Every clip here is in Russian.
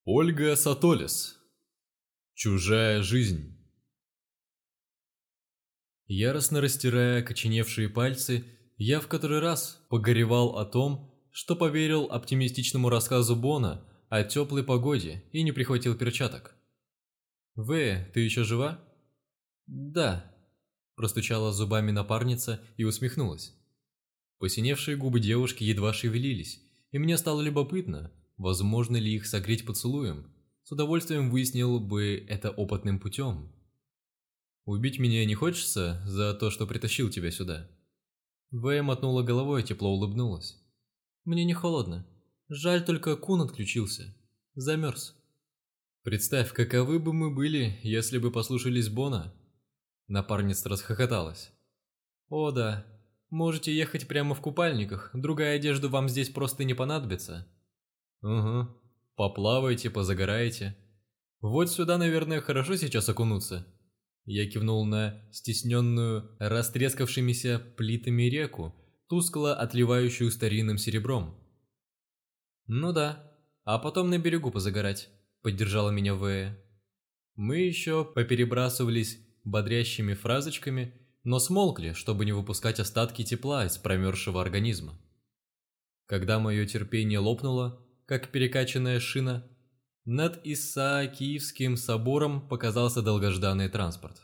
Ольга Сатолис. Чужая жизнь. Яростно растирая окоченевшие пальцы, я в который раз погоревал о том, что поверил оптимистичному рассказу Бона о теплой погоде и не прихватил перчаток. «Вэя, ты еще жива?» «Да», – простучала зубами напарница и усмехнулась. Посиневшие губы девушки едва шевелились, и мне стало любопытно, возможно ли их согреть поцелуем. С удовольствием выяснил бы это опытным путем. «Убить меня не хочется за то, что притащил тебя сюда?» Вэя мотнула головой и тепло улыбнулась. «Мне не холодно. Жаль, только Кун отключился. Замерз». «Представь, каковы бы мы были, если бы послушались Бона?» Напарница расхохоталась. «О да, можете ехать прямо в купальниках, другая одежда вам здесь просто не понадобится». «Угу, поплавайте, позагораете. Вот сюда, наверное, хорошо сейчас окунуться». Я кивнул на стесненную, растрескавшимися плитами реку, тускло отливающую старинным серебром. «Ну да, а потом на берегу позагорать», — поддержала меня Вэя. Мы еще поперебрасывались бодрящими фразочками, но смолкли, чтобы не выпускать остатки тепла из промерзшего организма. Когда мое терпение лопнуло, как перекачанная шина, над Исаакиевским собором показался долгожданный транспорт.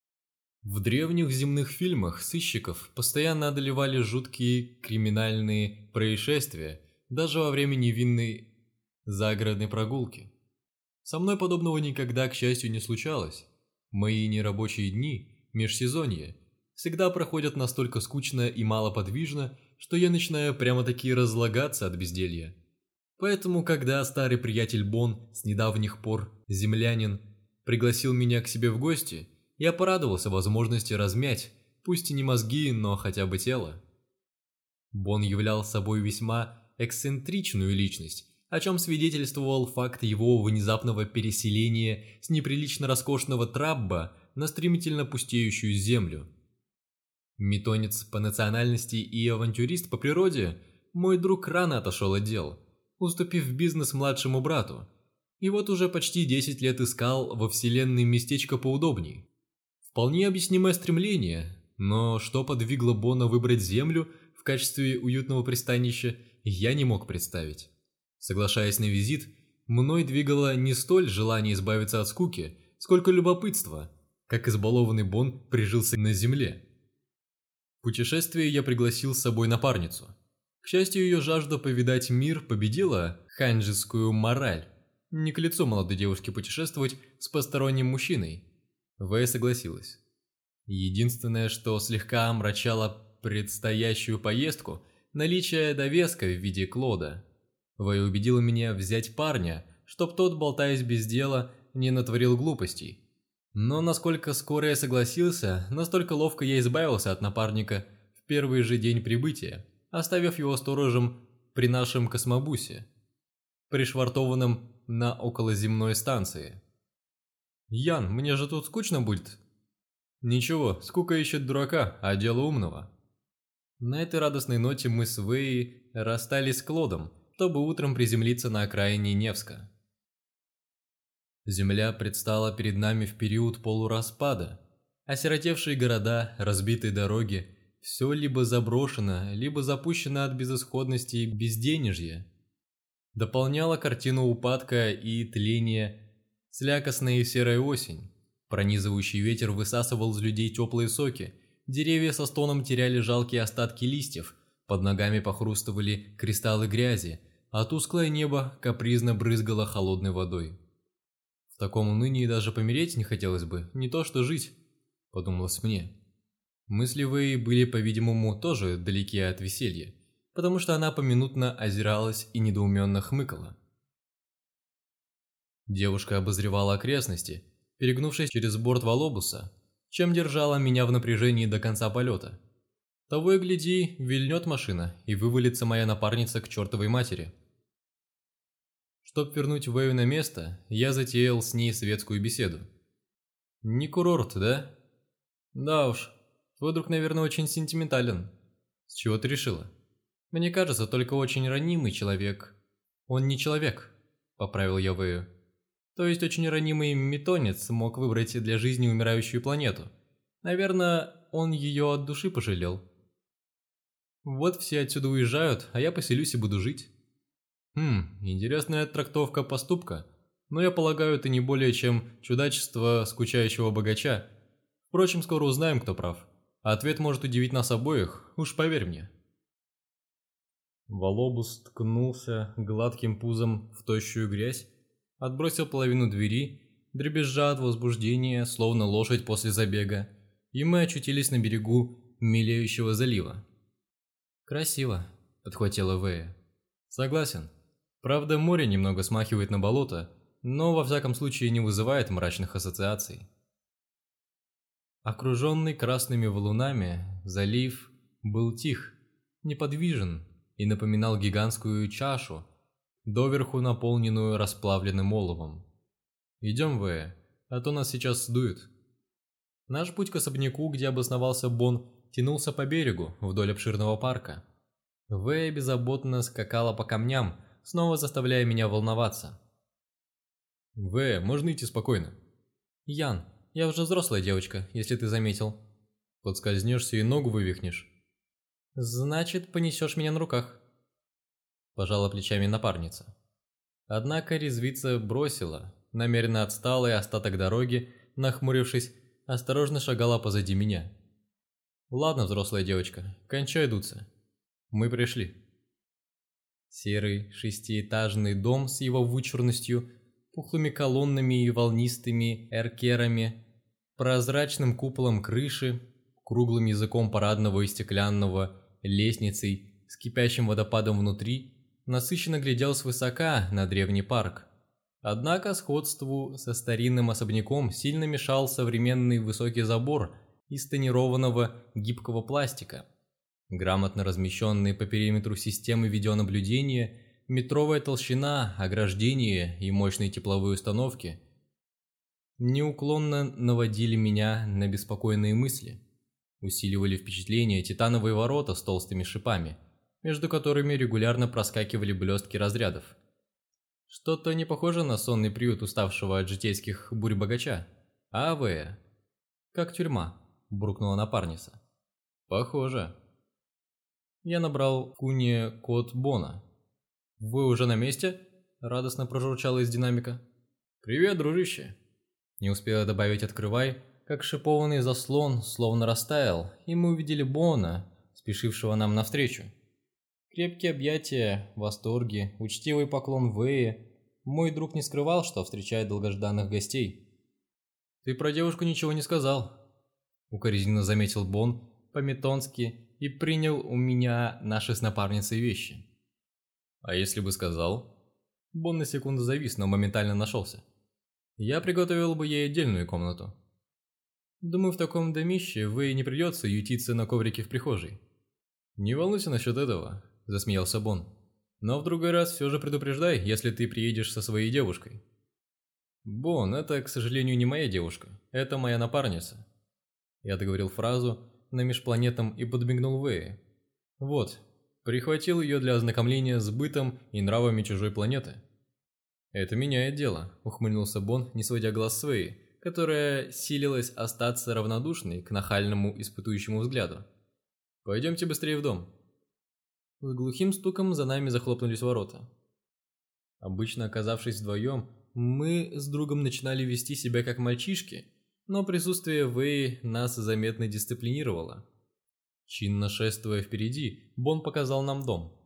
В древних земных фильмах сыщиков постоянно одолевали жуткие криминальные происшествия, даже во время невинной загородной прогулки. Со мной подобного никогда, к счастью, не случалось. Мои нерабочие дни, межсезонье, всегда проходят настолько скучно и малоподвижно, что я начинаю прямо-таки разлагаться от безделья. Поэтому, когда старый приятель Бон, с недавних пор землянин, пригласил меня к себе в гости, я порадовался возможности размять, пусть и не мозги, но хотя бы тело. Бон являл собой весьма эксцентричную личность, о чем свидетельствовал факт его внезапного переселения с неприлично роскошного трабба на стремительно пустеющую землю. Метонец по национальности и авантюрист по природе, мой друг рано отошел от дел, уступив бизнес младшему брату, и вот уже почти 10 лет искал во вселенной местечко поудобней. Вполне объяснимое стремление, но что подвигло Бона выбрать Землю в качестве уютного пристанища, я не мог представить. Соглашаясь на визит, мной двигало не столь желание избавиться от скуки, сколько любопытство, как избалованный Бон прижился на Земле. В путешествие я пригласил с собой напарницу. К счастью, ее жажда повидать мир победила ханжескую мораль. Не к лицу молодой девушке путешествовать с посторонним мужчиной. Вэя согласилась. Единственное, что слегка омрачало предстоящую поездку – наличие довеска в виде Клода. Вэя убедила меня взять парня, чтоб тот, болтаясь без дела, не натворил глупостей. Но насколько скоро я согласился, настолько ловко я избавился от напарника в первый же день прибытия, оставив его сторожем при нашем космобусе, пришвартованном на околоземной станции. «Ян, мне же тут скучно будет». «Ничего, скука ищет дурака, а дело умного». На этой радостной ноте мы с Вэей расстались с Клодом, чтобы утром приземлиться на окраине Невска. Земля предстала перед нами в период полураспада. Осиротевшие города, разбитые дороги – все либо заброшено, либо запущено от безысходности и безденежья. Дополняла картину упадка и тления слякостная и серая осень. Пронизывающий ветер высасывал из людей теплые соки, деревья со стоном теряли жалкие остатки листьев, под ногами похрустывали кристаллы грязи, а тусклое небо капризно брызгало холодной водой. В таком унынии даже помереть не хотелось бы, не то что жить, подумалось мне. Мысли Вэи были, по-видимому, тоже далеки от веселья, потому что она поминутно озиралась и недоуменно хмыкала. Девушка обозревала окрестности, перегнувшись через борт волобуса, чем держала меня в напряжении до конца полета. Того и гляди, вильнет машина, и вывалится моя напарница к чертовой матери. Чтоб вернуть Вэю на место, я затеял с ней светскую беседу. «Не курорт, да?» «Да уж, твой друг, наверное, очень сентиментален». «С чего ты решила?» «Мне кажется, только очень ранимый человек». «Он не человек». – поправил я Вэю. То есть очень ранимый метонец мог выбрать для жизни умирающую планету. Наверное, он ее от души пожалел. Вот все отсюда уезжают, а я поселюсь и буду жить. Интересная трактовка поступка, но я полагаю, это не более чем чудачество скучающего богача. Впрочем, скоро узнаем, кто прав. Ответ может удивить нас обоих, уж поверь мне. Волобус ткнулся гладким пузом в тощую грязь, отбросил половину двери, дребезжа от возбуждения, словно лошадь после забега, и мы очутились на берегу мелеющего залива. «Красиво», — подхватила Вэя. «Согласен. Правда, море немного смахивает на болото, но во всяком случае не вызывает мрачных ассоциаций». Окруженный красными валунами, залив был тих, неподвижен и напоминал гигантскую чашу, доверху наполненную расплавленным оловом. «Идем, Вэя, а то нас сейчас сдует». Наш путь к особняку, где обосновался Бон, тянулся по берегу, вдоль обширного парка. Вэя беззаботно скакала по камням, снова заставляя меня волноваться. «Вэя, можно идти спокойно?» «Ян, я уже взрослая девочка, если ты заметил». «Подскользнешься и ногу вывихнешь». «Значит, понесешь меня на руках», – пожала плечами напарница. Однако резвица бросила, намеренно отстала и остаток дороги, нахмурившись, осторожно шагала позади меня. «Ладно, взрослая девочка, кончай дуться. Мы пришли». Серый шестиэтажный дом с его вычурностью, пухлыми колоннами и волнистыми эркерами, прозрачным куполом крыши, круглым языком парадного и стеклянного, лестницей с кипящим водопадом внутри, насыщенно глядел свысока на древний парк. Однако сходству со старинным особняком сильно мешал современный высокий забор из тонированного гибкого пластика. Грамотно размещенные по периметру системы видеонаблюдения, метровая толщина, ограждения и мощные тепловые установки неуклонно наводили меня на беспокойные мысли. Усиливали впечатление титановые ворота с толстыми шипами, между которыми регулярно проскакивали блестки разрядов. Что-то не похоже на сонный приют уставшего от житейских бурь богача. «Аве!» «Как тюрьма», – буркнула напарница. «Похоже». Я набрал в Куне код Бона. «Вы уже на месте?» – радостно прожурчало из динамика. «Привет, дружище!» Не успела добавить «открывай», как шипованный заслон словно растаял, и мы увидели Бона, спешившего нам навстречу. Крепкие объятия, восторги, учтивый поклон Вэе. Мой друг не скрывал, что встречает долгожданных гостей. «Ты про девушку ничего не сказал», — укоризненно заметил Бон по-метонски и принял у меня наши с напарницей вещи. «А если бы сказал?» Бон на секунду завис, но моментально нашелся. «Я приготовил бы ей отдельную комнату». «Думаю, в таком домище Вэе не придется ютиться на коврике в прихожей». «Не волнуйся насчет этого», – засмеялся Бон. «Но в другой раз все же предупреждай, если ты приедешь со своей девушкой». «Бон, это, к сожалению, не моя девушка. Это моя напарница». Я договорил фразу на межпланетном и подмигнул Вэе. «Вот, прихватил ее для ознакомления с бытом и нравами чужой планеты». «Это меняет дело», – ухмыльнулся Бон, не сводя глаз с Вэе, которая силилась остаться равнодушной к нахальному испытующему взгляду. «Пойдемте быстрее в дом». С глухим стуком за нами захлопнулись ворота. Обычно, оказавшись вдвоем, мы с другом начинали вести себя как мальчишки, но присутствие Вэи нас заметно дисциплинировало. Чинно шествуя впереди, Бон показал нам дом.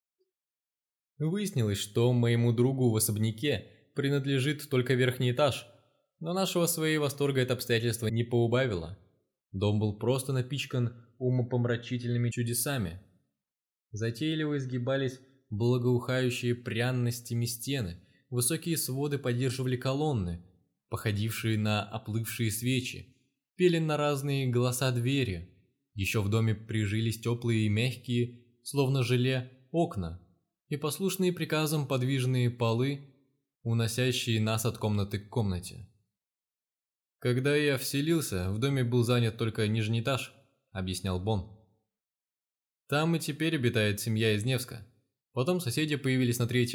Выяснилось, что моему другу в особняке принадлежит только верхний этаж, но нашего своей восторга это обстоятельство не поубавило. Дом был просто напичкан умопомрачительными чудесами. Затейливо изгибались благоухающие пряностями стены, высокие своды поддерживали колонны, походившие на оплывшие свечи, пели на разные голоса двери. Еще в доме прижились теплые и мягкие, словно желе, окна и послушные приказам подвижные полы, уносящие нас от комнаты к комнате. «Когда я вселился, в доме был занят только нижний этаж», — объяснял Бон. «Там и теперь обитает семья из Невска. Потом соседи появились на третьем,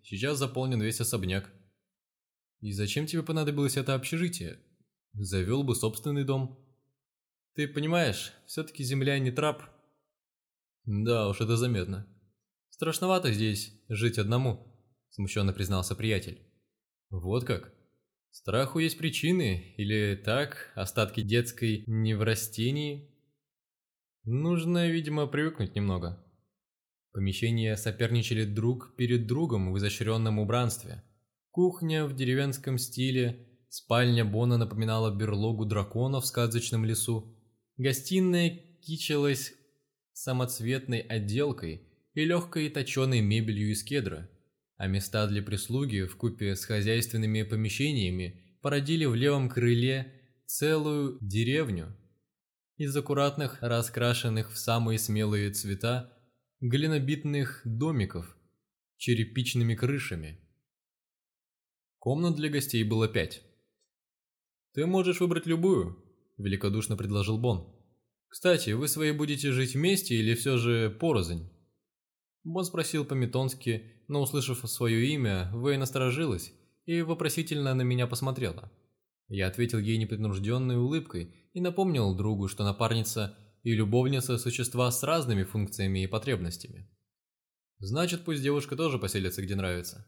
Сейчас заполнен весь особняк. И зачем тебе понадобилось это общежитие? Завел бы собственный дом. Ты понимаешь, все-таки земля не трап. Да уж, это заметно. Страшновато здесь жить одному, смущенно признался приятель. Вот как? Страху есть причины, или так, остатки детской неврастении? Нужно, видимо, привыкнуть немного. Помещения соперничали друг перед другом в изощренном убранстве. Кухня в деревенском стиле, спальня Бона напоминала берлогу дракона в сказочном лесу, гостиная кичилась самоцветной отделкой и легкой точеной мебелью из кедра, а места для прислуги вкупе с хозяйственными помещениями породили в левом крыле целую деревню из аккуратных, раскрашенных в самые смелые цвета, глинобитных домиков с черепичными крышами. Комнат для гостей было 5. «Ты можешь выбрать любую», – великодушно предложил Бон. «Кстати, вы свои будете жить вместе или все же порознь?» Бон спросил по-метонски, но, услышав свое имя, Вэй насторожилась и вопросительно на меня посмотрела. Я ответил ей непринужденной улыбкой и напомнил другу, что напарница и любовница – существа с разными функциями и потребностями. Значит, пусть девушка тоже поселится, где нравится.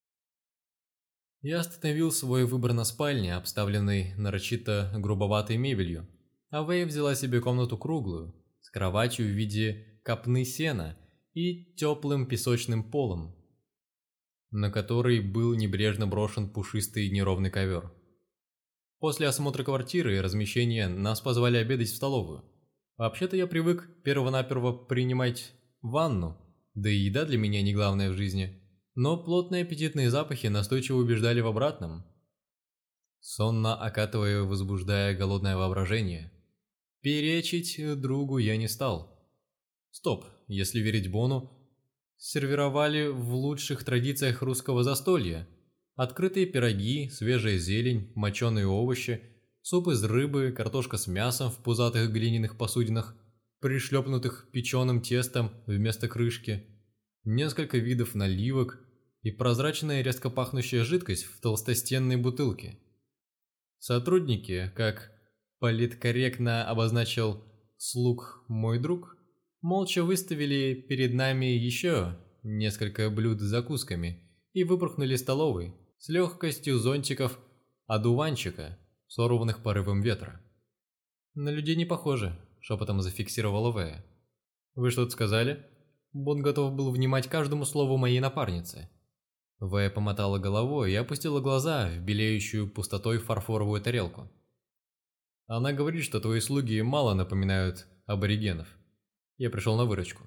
Я остановил свой выбор на спальне, обставленной нарочито грубоватой мебелью, а Вэй взяла себе комнату круглую, с кроватью в виде копны сена и теплым песочным полом, на который был небрежно брошен пушистый неровный ковер. После осмотра квартиры и размещения нас позвали обедать в столовую. Вообще-то я привык перво-наперво принимать ванну, да и еда для меня не главное в жизни, но плотные аппетитные запахи настойчиво убеждали в обратном, сонно окатывая, возбуждая голодное воображение. Перечить другу я не стал. Стоп, если верить Бону, сервировали в лучших традициях русского застолья. Открытые пироги, свежая зелень, моченые овощи, суп из рыбы, картошка с мясом в пузатых глиняных посудинах, пришлепнутых печеным тестом вместо крышки, несколько видов наливок и прозрачная резко пахнущая жидкость в толстостенной бутылке. Сотрудники, как политкорректно обозначил слуг мой друг, молча выставили перед нами еще несколько блюд с закусками и выпорхнули из столовой с легкостью зонтиков одуванчика, сорванных порывом ветра. «На людей не похоже», – шепотом зафиксировала Вэя. «Вы что-то сказали?» Бон готов был внимать каждому слову моей напарницы. Вэя помотала головой и опустила глаза в белеющую пустотой фарфоровую тарелку. «Она говорит, что твои слуги мало напоминают аборигенов. Я пришел на выручку».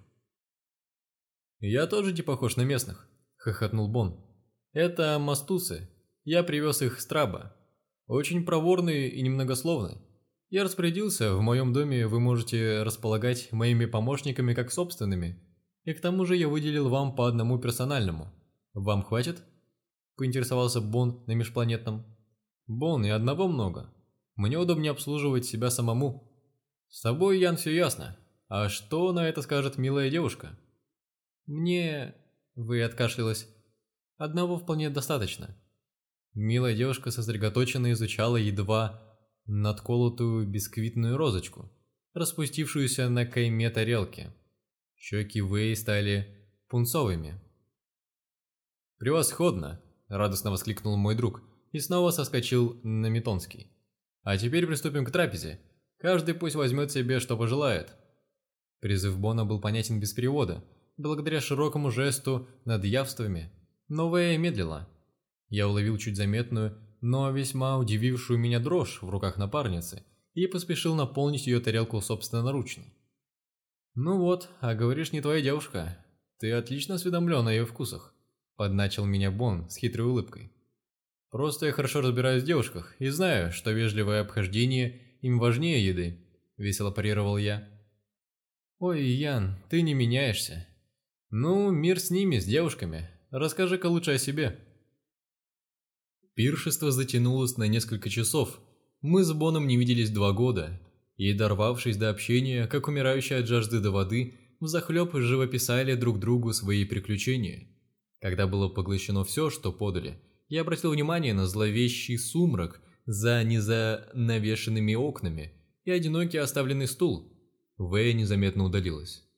«Я тоже не похож на местных», – хохотнул Бон. «Это мастусы. Я привез их с Траба. Очень проворные и немногословные. Я распорядился, в моем доме вы можете располагать моими помощниками как собственными, и к тому же я выделил вам по одному персональному. Вам хватит?» – поинтересовался Бон на межпланетном. «Бон, и одного много. Мне удобнее обслуживать себя самому. С тобой, Ян, все ясно. А что на это скажет милая девушка?» «Мне...» – Вы откашлялась. «Одного вполне достаточно». Милая девушка сосредоточенно изучала едва надколотую бисквитную розочку, распустившуюся на кайме тарелки. Щеки Вэй стали пунцовыми. «Превосходно!» – радостно воскликнул мой друг и снова соскочил на Метонский. «А теперь приступим к трапезе. Каждый пусть возьмет себе, что пожелает». Призыв Бона был понятен без перевода, благодаря широкому жесту над явствами, но Вэя медлила. Я уловил чуть заметную, но весьма удивившую меня дрожь в руках напарницы и поспешил наполнить ее тарелку собственноручно. «Ну вот, а говоришь, не твоя девушка. Ты отлично осведомлен о ее вкусах», – подначил меня Бон с хитрой улыбкой. «Просто я хорошо разбираюсь в девушках и знаю, что вежливое обхождение им важнее еды», – весело парировал я. «Ой, Ян, ты не меняешься. Ну, мир с ними, с девушками. Расскажи-ка лучше о себе». Пиршество затянулось на несколько часов. Мы с Боном не виделись 2 года, и, дорвавшись до общения, как умирающие от жажды до воды, взахлеб живописали друг другу свои приключения. Когда было поглощено все, что подали, я обратил внимание на зловещий сумрак за незанавешенными окнами и одинокий оставленный стул. Вэй незаметно удалилась.